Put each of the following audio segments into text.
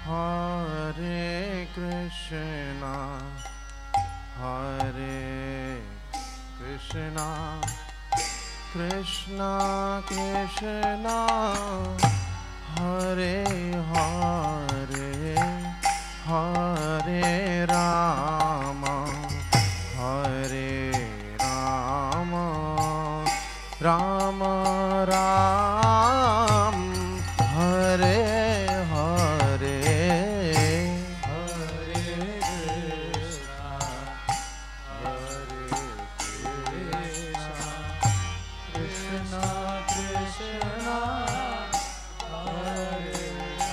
Hare Krishna, Hare Krishna, Krishna Krishna, Hare Hare, Hare Rama, Hare Rama, Rama Ram, Hare Hare, Hare Krishna, Hare Krishna, Krishna Krishna, Hare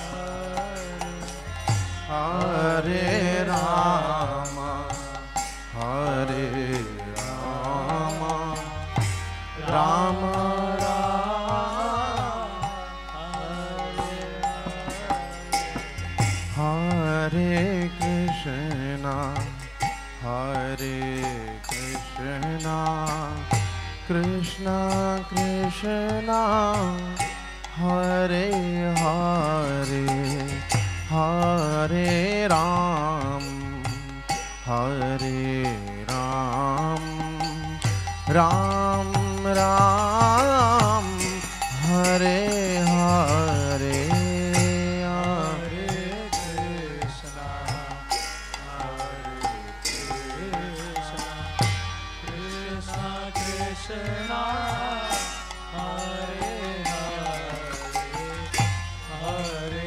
Hare, Hare Rama, Hare Rama, Rama Hare Krishna, Hare Krishna, Krishna Krishna, Hare Hare, Hare Ram, Hare Ram, Ram Ram, Hare Hare, Krishna, Hare Hare,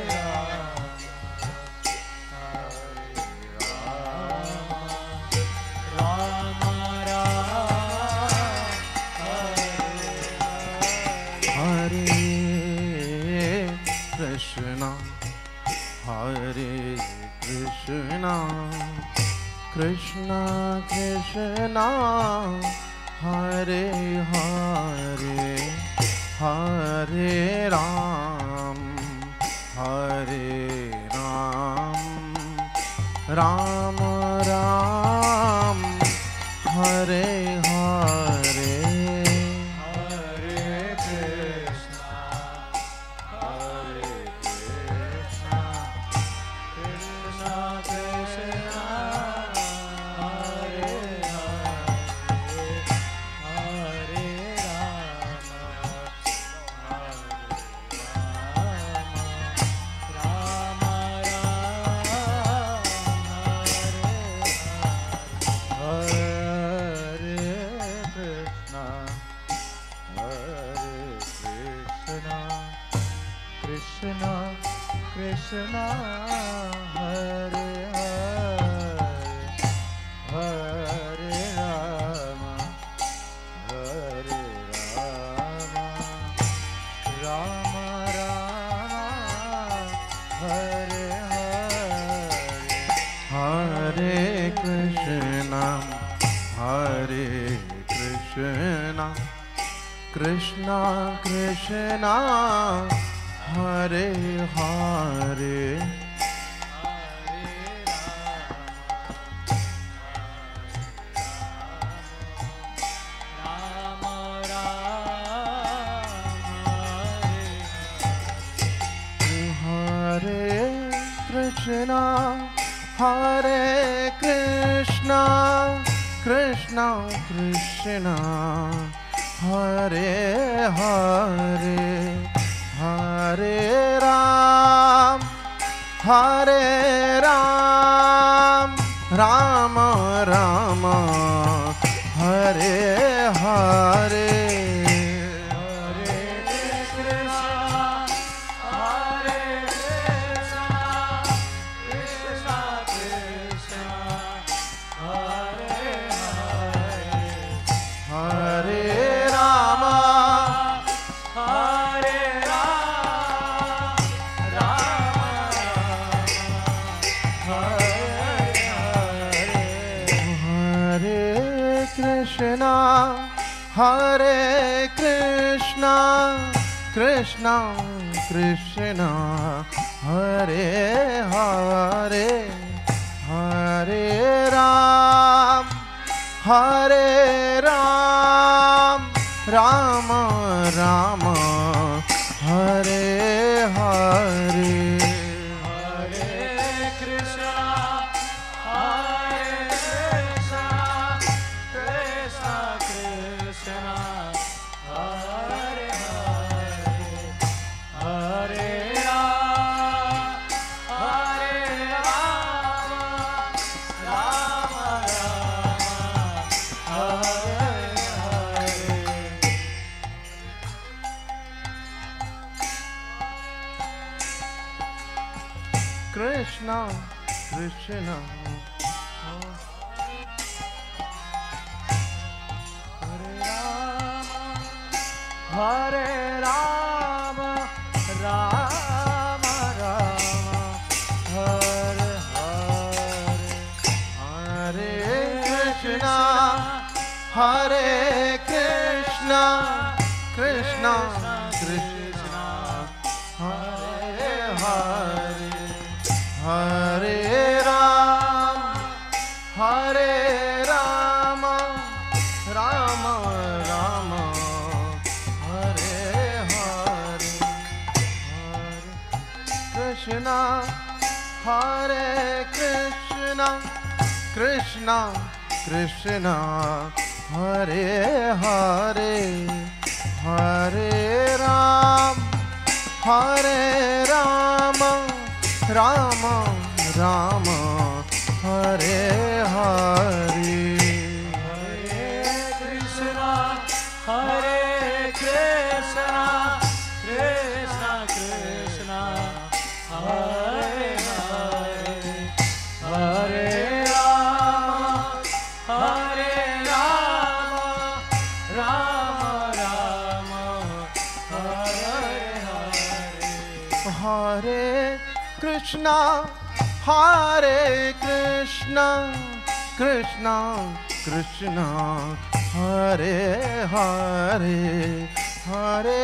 Krishna Krishna, Hare Hare, Hare Ram, Hare Ram, Ram Ram, Hare Hare, Hare Krishna, Hare Krishna, Krishna Krishna, Hare Krishna Krishna, Hare Hare, Hare Rama, Hare Rama, Rama Rama, Hare Hare, Hare Krishna, Hare Krishna, Krishna Krishna, Hare Hare, Rama Rama, Hare Krishna, Hare Krishna, Krishna Krishna, Hare Hare, Hare Ram, Hare Ram, Rama Rama, Hare Hare, Hare Krishna, Hare Krishna, Krishna Krishna, Hare Hare, Hare Rama, Hare Krishna, Hare Krishna, Krishna Krishna, Hare Hare, Hare Ram, Hare Ram, Rama Rama, Hare Hare, Hare Krishna Krishna Hare Rama Rama Rama Hare Hare Hare Krishna Hare Krishna Krishna Krishna Hare Hare Hare Rama Hare Rama Rama Rama Hare Hare Hare Krishna Hare Krishna Krishna Krishna Hare Hare Hare Ram Hare Rama Rama Rama Hare Hare Hare Krishna Hare Krishna Krishna Krishna Hare Hare Hare Rama Hare Rama Rama Rama Hare Hare Hare Krishna Hare Krishna Krishna Krishna Hare Hare Hare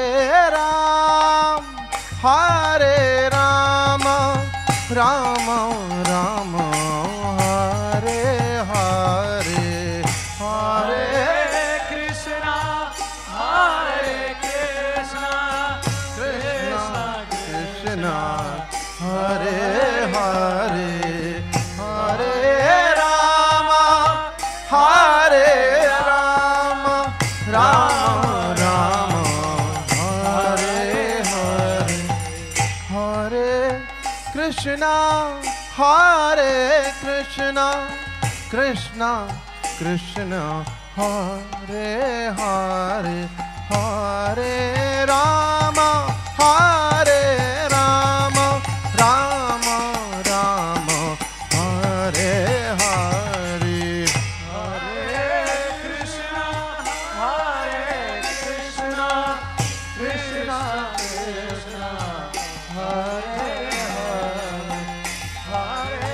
Ram Hare Rama Rama Rama Hare Hare Hare Krishna Hare Krishna Krishna Krishna Hare Hare Hare Rama Hare Rama Rama Rama Hare Hare Hare Krishna Hare Krishna Krishna Krishna Hare Hare Hare Rama Hare Rama Rama Rama Hare Hare Hare Krishna Hare Krishna Krishna Krishna Hare Hare Hare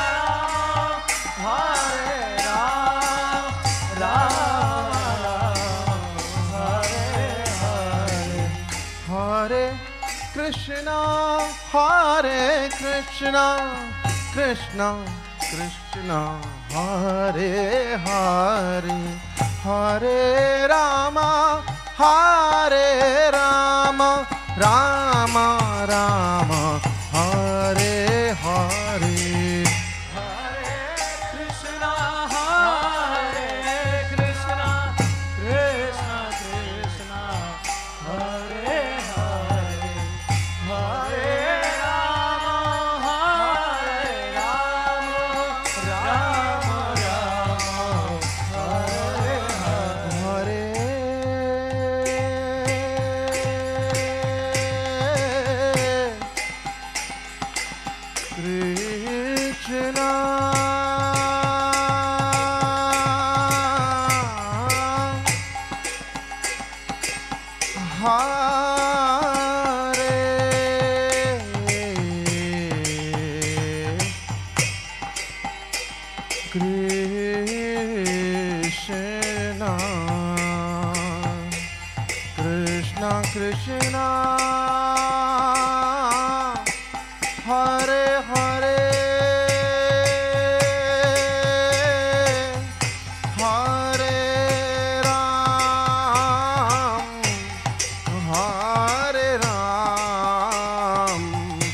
Rama Hare Rama Hare Krishna Hare Krishna Krishna Krishna Hare Hare Hare Rama Hare Rama Rama Rama Hare Hare Hare Krishna Hare Krishna Krishna Krishna Hare Hare Hare Rama Hare Rama Rama Rama Hare Hare Krishna Krishna Hare Hare Hare Ram Hare Ram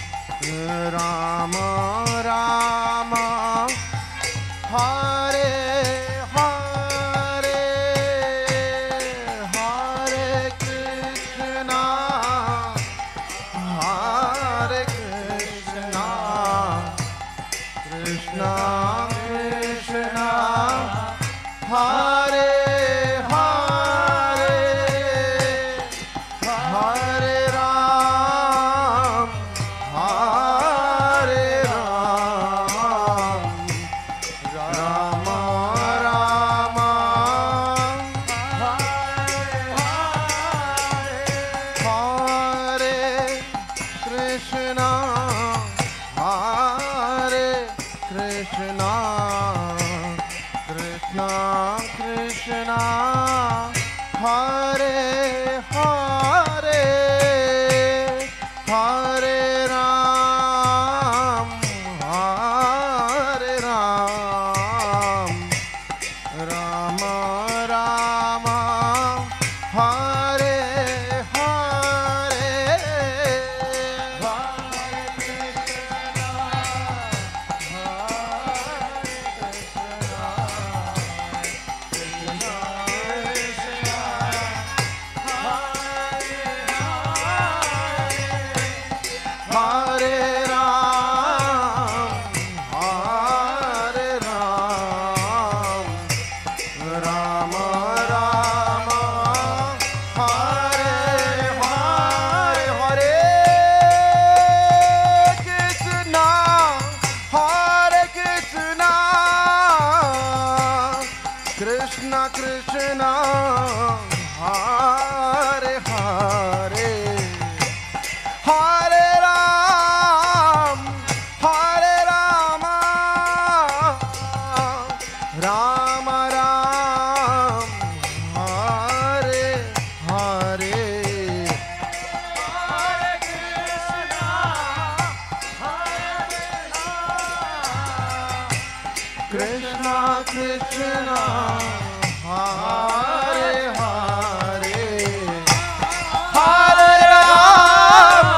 Rama Rama Hare Hare Hare Krishna Hare Krishna Krishna Krishna Hare Hare Hare Ram Hare Krishna Krishna Krishna Hare Hare Hare Ram Ram Rama Hare Hare Hare Ram Rama Rama Hare Hare Hare Krishna Krishna Krishna Hare Hare Hare Ram Rama Ram Hare Hare Krishna Krishna Hare Hare Hare Ram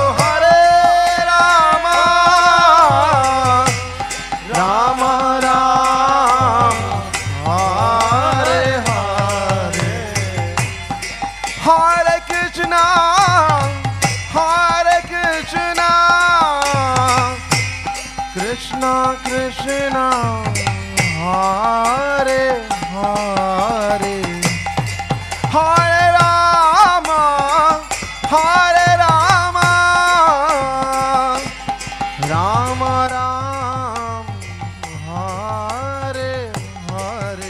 Rama Ram Hare Hare Hare Krishna Krishna Krishna Hare Hare Hare Rama Rama Ram Hare Hare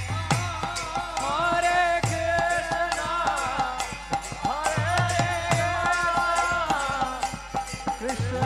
Hare Krishna Krishna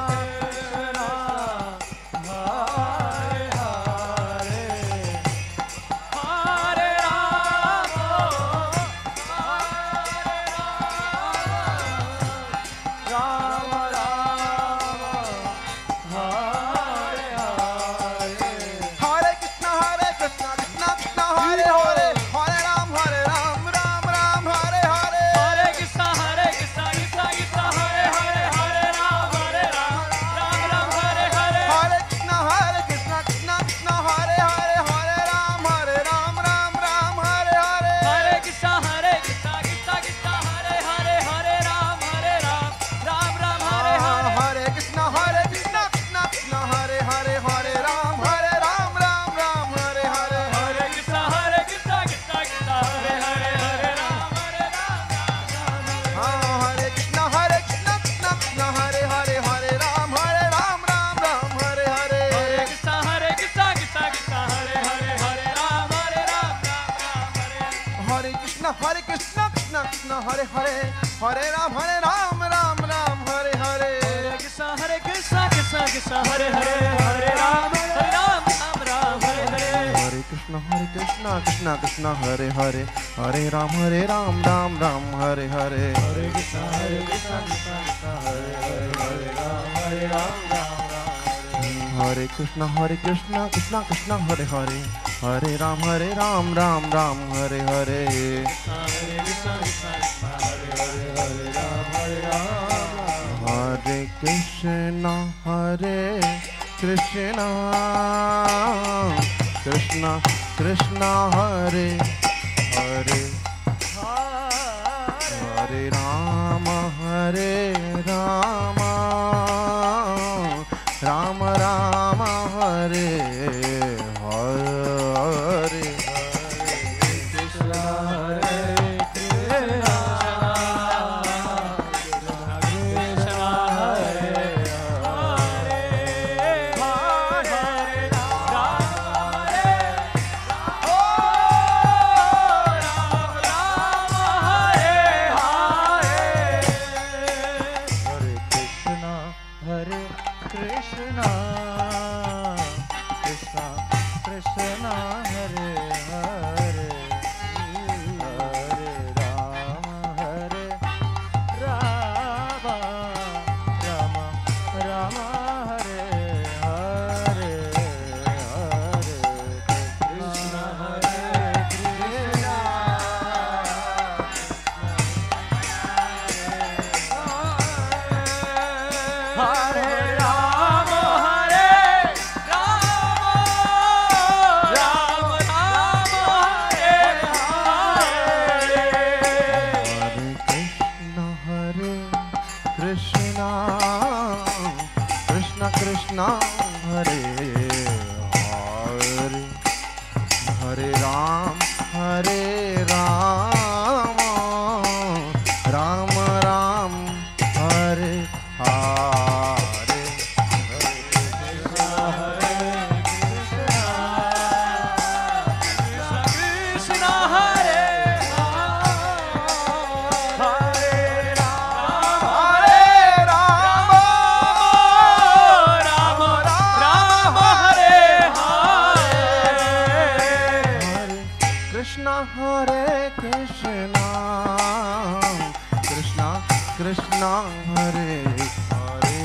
Hare Krishna Krishna Hare Hare Hare Ram Ram Hare Hare Hare Krishna Krishna Hare Hare Hare Ram Ram Hare Hare Hare Krishna Krishna Hare Hare Hare Ram Ram Hare Hare Hare Krishna Krishna Hare Hare Hare Ram Hare Krishna Krishna Hare Hare Hare Ram Hare Hare Hare Krishna Krishna Krishna Hare Hare Hare Ram Rama Hare Hare Krishna Krishna Krishna Hare Hare Hare Rama Rama Rama Hare Hare Hare Krishna Hare Krishna Hare Rama Hare Rama Rama Rama Hare Hare Hare Krishna Krishna Krishna Hare Hare Hare Ram Hare Ram Ram Ram Hare Hare Krishna Hare Hare Rama Rama Hare Hare Krishna Hare Krishna Krishna Krishna Hare Hare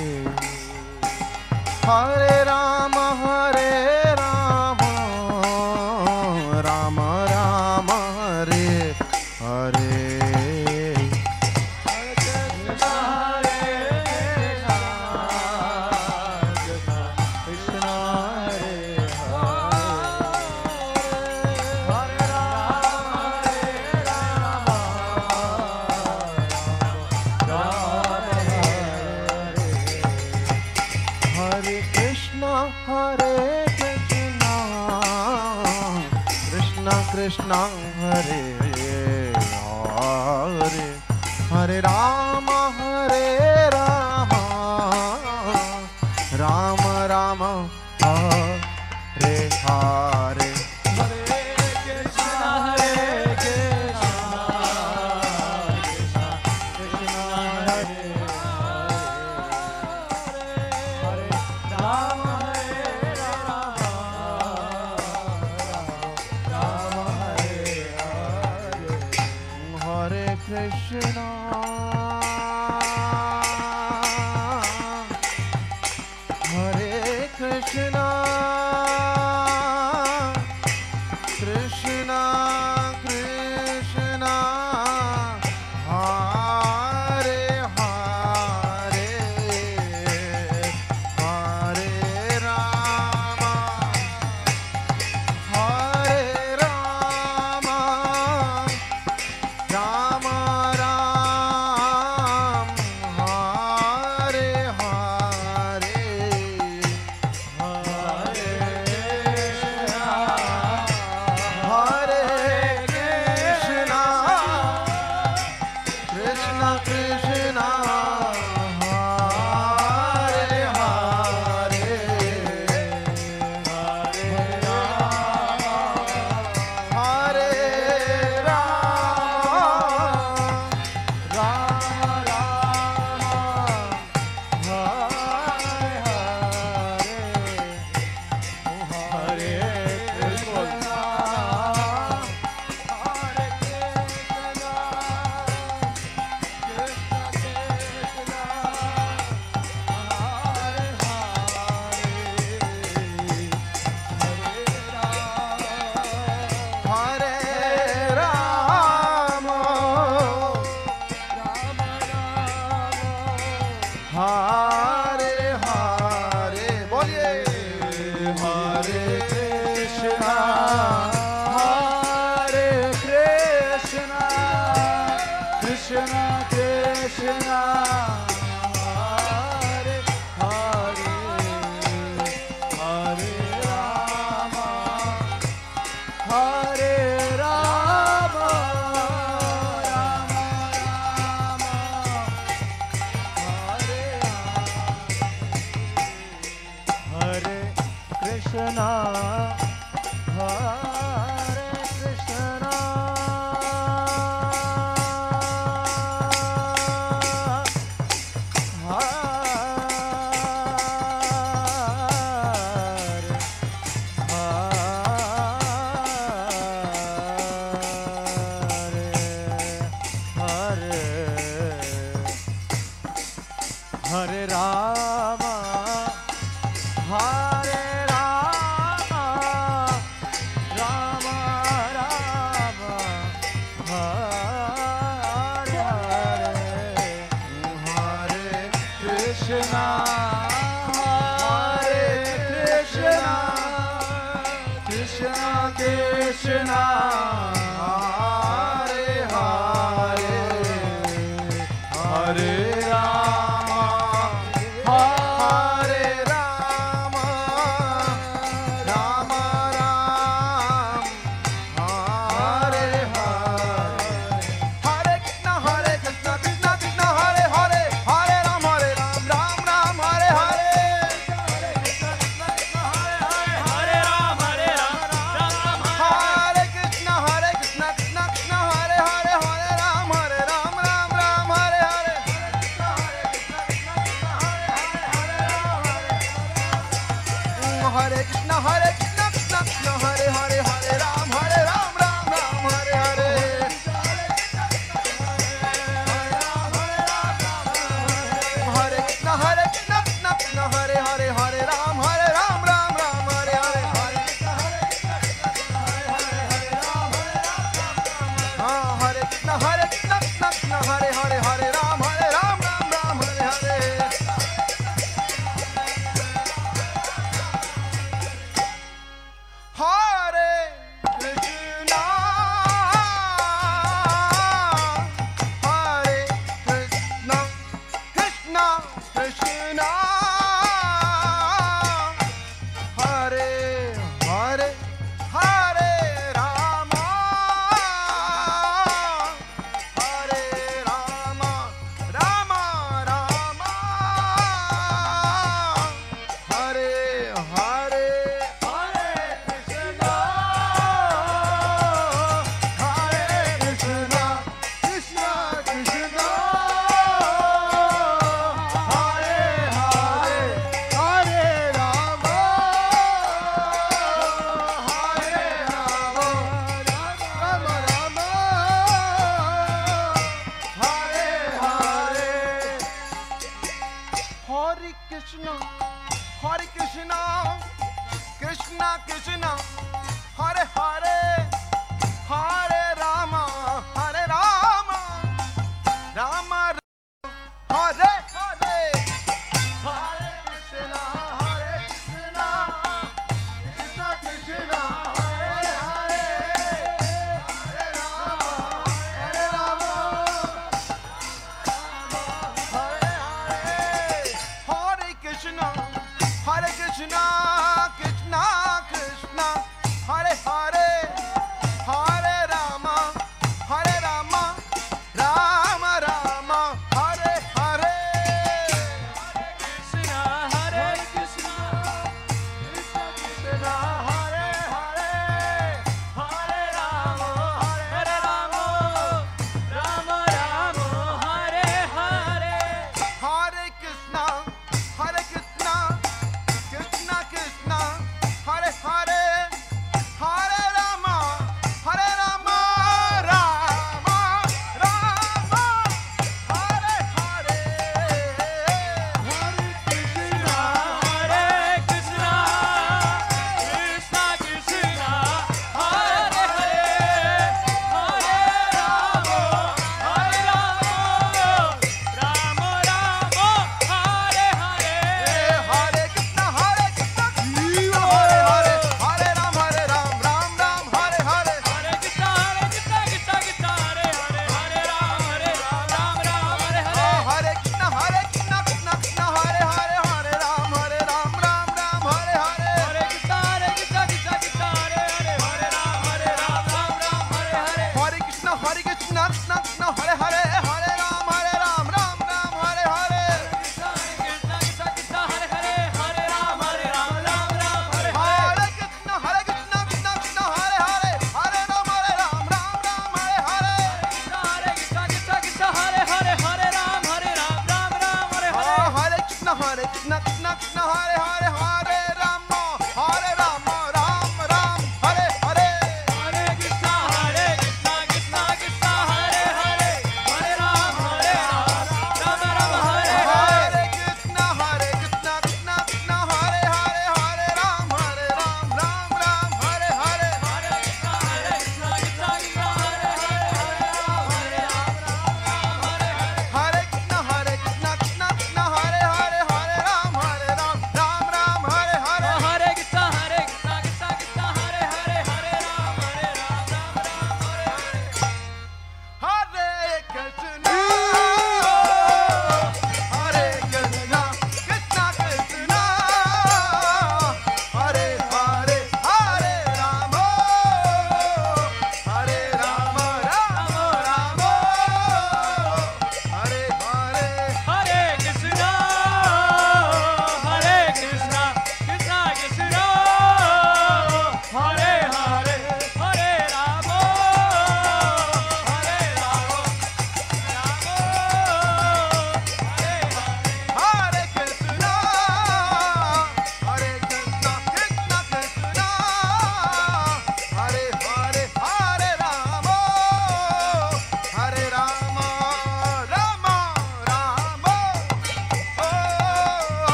Hare Rama Hare Rama Rama Rama Hare Hare Hare Krishna Hare Krishna Krishna Krishna Hare Hare Hare Rama Hare Rama Rama Rama Hare Hare Hare Krishna Hare Krishna Krishna Krishna Hare Hare Hare Rama Hare Rama Rama Ram Hare Hare Hare Krishna Krishna Krishna Hare Hare Hare Rama Rama Hare Hare बोलिए Hare Krishna Hare Krishna Krishna Krishna Hare Hare Hare Rama Hare Rama Rama Rama Hare Krishna Hare Krishna Hare Hare Rama, Rama Rama, Hare Hare, Hare Krishna, Hare Krishna, Krishna Krishna, Hare Hare, Hare Rama, Hare Rama, Rama Ram, Hare Hare, Hare Krishna, Krishna Krishna, Hare Hare, Hare Ram, Ram Ram, Hare Hare, Hare Krishna, Hare Ram, Hare Ram, Ram Ram, Hare Krishna, Krishna Krishna, Hare Hare, Hare Ram, Ram Ram, Hare Hare, Hare Krishna, Krishna Krishna, Hare Hare, Hare Ram, Ram Ram, Hare Hare, Hare Krishna, Krishna Krishna, Hare Hare, Hare Ram, Ram Ram, Hare Hare, Hare Krishna, Krishna Krishna, Hare Hare, Hare Ram, Ram Ram, Hare Hare. Hare Krishna, Hare Krishna, Krishna Krishna, Hare Hare, Hare Rama, Hare Rama, Rama Rama, Hare Hare. Hare Krishna, Krishna Krishna, Hare Hare, Hare Rama, Hare Rama, Rama Rama, Hare Hare, Hare Krishna, Krishna Krishna, Hare Hare, Hare Rama, Hare Rama, Hare Hare, Hare Krishna, Krishna Krishna, Hare Hare, Hare Rama, Rama Rama, Hare Hare, Krishna, Hare Krishna, Krishna Krishna, Hare Hare, Hare Rama, Rama Rama, Hare Hare. Hare Krishna, Krishna Krishna, Hare Hare, Hare Rama, Rama Rama, Hare Hare, Hare Krishna, Hare Krishna, Krishna Krishna, Hare Hare, Hare Rama, Rama Rama, Hare Hare. Hare Krishna, Hare Ram, Ram Ram, Hare Hare, Hare Krishna, Krishna Krishna, Hare Hare, Hare Ram, Ram Ram, Hare Hare. Hare Krishna, Krishna Krishna, Hare Hare, Hare Ram, Ram Ram, Hare Hare, Hare Krishna, Krishna Krishna, Hare Hare, Hare Ram, Ram Ram, Hare Hare. Hare Krishna, Krishna Krishna, Hare Hare, Hare Ram, Ram Ram, Hare Hare, Krishna, Krishna Krishna, Hare Hare, Hare Ram, Ram Ram, Hare Hare. Hare Krishna, Krishna Krishna, Hare Hare, Hare Ram, Ram Ram, Hare Hare, Hare Krishna, Krishna Hare Hare, Hare Ram, Ram Ram, Hare Hare. Hare Krishna, Krishna Krishna, Hare Hare, Hare